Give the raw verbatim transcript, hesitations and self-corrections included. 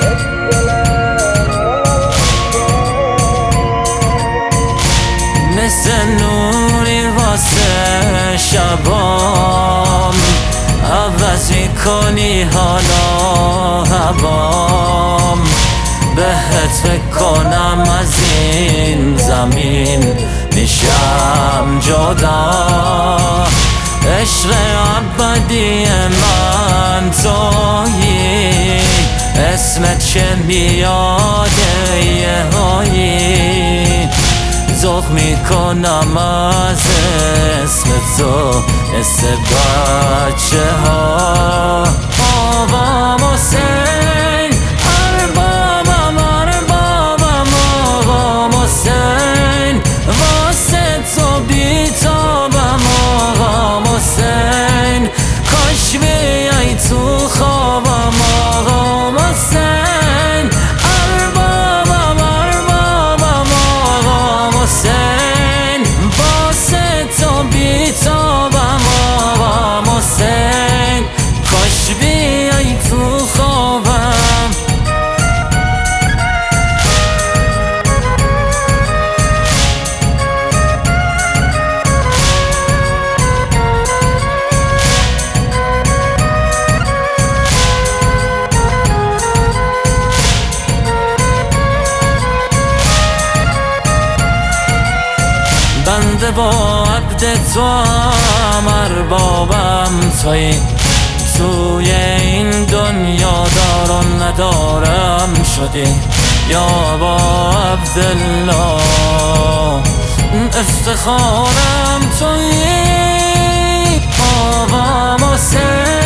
مثل نوری واسه شبام عوض میکنی حالا هوام بهت فکر کنم از این زمین میشم جدا عشق ابدی من تویی اسمت چه میاده یه هایی ذوق میکنم از اسم تو مثل بچه ها آقام حسین اربابم اربابم آقام حسین واسه تو بیتابم آقام حسین کاش بیای تو خوابم آقام حسین اربابم اربابم آقام حسین واسه تو بیتابم آقام حسین کاش بیای تو خوابم بنده با عبد تو هم اربابم تویی توی این دنیا دار و ندارم شدی یا با عبدالله افتخارم تویی آقام حسین